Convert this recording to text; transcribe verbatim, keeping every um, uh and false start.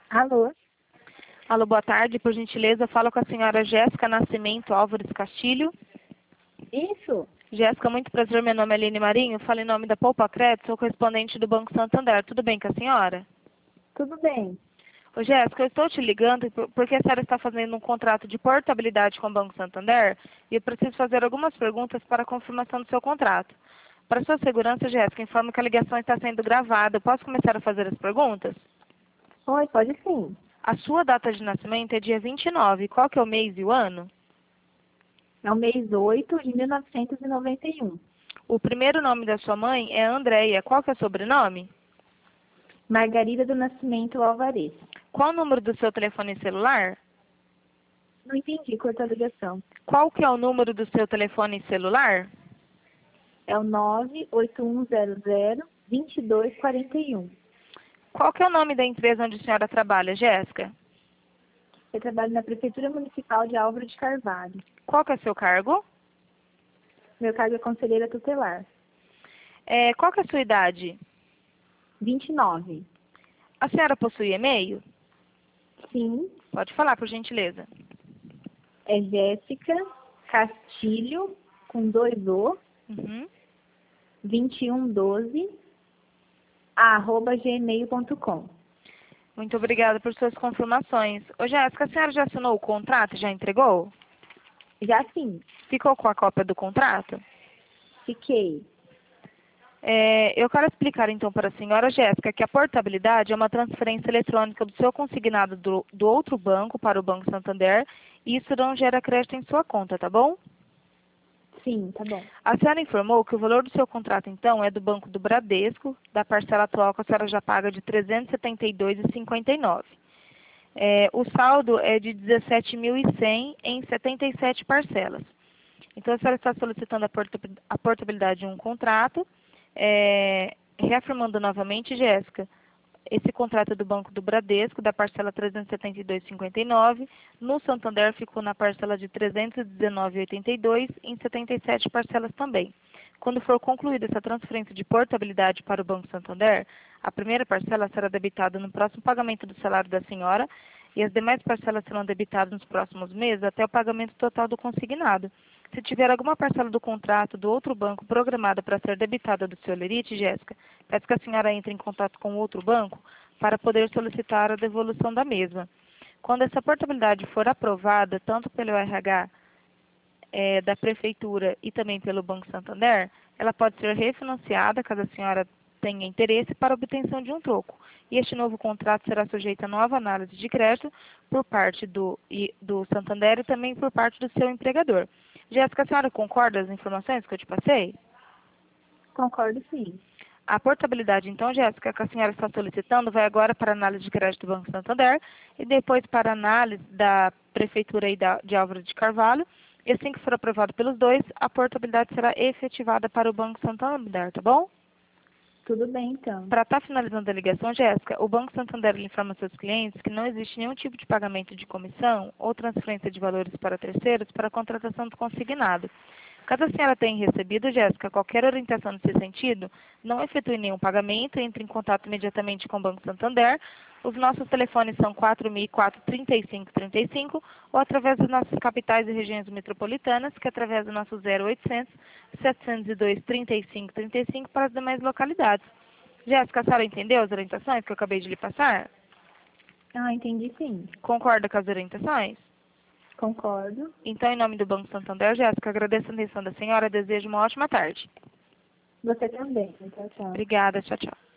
Alô? Alô, boa tarde. Por gentileza, falo com a senhora Jéssica Nascimento Álvares Castilho. Isso? Jéssica, muito prazer. Meu nome é Aline Marinho. Falo em nome da Poupa Crédito, sou correspondente do Banco Santander. Tudo bem com a senhora? Tudo bem. Ô, Jéssica, eu estou te ligando por- porque a senhora está fazendo um contrato de portabilidade com o Banco Santander e eu preciso fazer algumas perguntas para a confirmação do seu contrato. Para sua segurança, Jéssica, informo que a ligação está sendo gravada. Eu posso começar a fazer as perguntas? Oi, pode sim. A sua data de nascimento é dia vinte e nove. Qual que é o mês e o ano? É o mês oito de mil novecentos e noventa e um. O primeiro nome da sua mãe é Andréia. Qual que é o sobrenome? Margarida do Nascimento Alvarez. Qual o número do seu telefone celular? Não entendi, cortou a ligação. Qual que é o número do seu telefone celular? É o nove oito um zero zero, dois dois quatro um. Qual que é o nome da empresa onde a senhora trabalha, Jéssica? Eu trabalho na Prefeitura Municipal de Álvaro de Carvalho. Qual que é o seu cargo? Meu cargo é conselheira tutelar. É, qual que é a sua idade? vinte e nove. A senhora possui e-mail? Sim, Pode falar, por gentileza. é Jéssica Castilho, com dois O, Uhum. vinte e um doze, arroba gmail ponto com. Muito obrigada por suas confirmações. Ô, Jéssica, a senhora já assinou o contrato e já entregou? Já sim, Ficou com a cópia do contrato? fiquei. É, eu quero explicar então para a senhora Jéssica que a portabilidade é uma transferência eletrônica do seu consignado do, do outro banco para o Banco Santander e isso não gera crédito em sua conta, tá bom? Sim, tá bom. A senhora informou que o valor do seu contrato então é do Banco do Bradesco, da parcela atual que a senhora já paga de trezentos e setenta e dois reais e cinquenta e nove centavos. É, o saldo é de dezessete mil e cem em setenta e sete parcelas. Então a senhora está solicitando a porta- a portabilidade de um contrato. É, reafirmando novamente, Jéssica, esse contrato é do Banco do Bradesco, da parcela trezentos e setenta e dois reais e cinquenta e nove centavos. No Santander ficou na parcela de trezentos e dezenove reais e oitenta e dois centavos, em setenta e sete parcelas também. Quando for concluída essa transferência de portabilidade para o Banco Santander, a primeira parcela será debitada no próximo pagamento do salário da senhora e as demais parcelas serão debitadas nos próximos meses até o pagamento total do consignado. Se tiver alguma parcela do contrato do outro banco programada para ser debitada do seu lerite, Jéssica, peço que a senhora entre em contato com o outro banco para poder solicitar a devolução da mesma. Quando essa portabilidade for aprovada, tanto pelo R H eh, da Prefeitura e também pelo Banco Santander, ela pode ser refinanciada, caso a senhora tenha interesse, para obtenção de um troco. E este novo contrato será sujeito a nova análise de crédito por parte do, e- do Santander e também por parte do seu empregador. Jéssica, a senhora concorda com as informações que eu te passei? Concordo sim. A portabilidade, então, Jéssica, que a senhora está solicitando, vai agora para a análise de crédito do Banco Santander e depois para a análise da Prefeitura aí da, de Álvaro de Carvalho. E assim que for aprovado pelos dois, a portabilidade será efetivada para o Banco Santander, tá bom? Tudo bem, então. Para estar finalizando a ligação, Jéssica, o Banco Santander ele informa aos seus clientes que não existe nenhum tipo de pagamento de comissão ou transferência de valores para terceiros para a contratação do consignado. Caso a senhora tenha recebido, Jéssica, qualquer orientação nesse sentido, não efetue nenhum pagamento, entre em contato imediatamente com o Banco Santander. Os nossos telefones são quatro mil e quatro, trinta e cinco trinta e cinco ou através das nossas capitais e regiões metropolitanas, que é através do nosso zero oitocentos, setecentos e dois, trinta e cinco trinta e cinco para as demais localidades. Jéssica, a senhora entendeu as orientações que eu acabei de lhe passar? Ah, entendi sim. Concorda com as orientações? Concordo. Então, em nome do Banco Santander, Jéssica, agradeço a atenção da senhora e desejo uma ótima tarde. Você também. Tchau, tchau. Obrigada, tchau, tchau.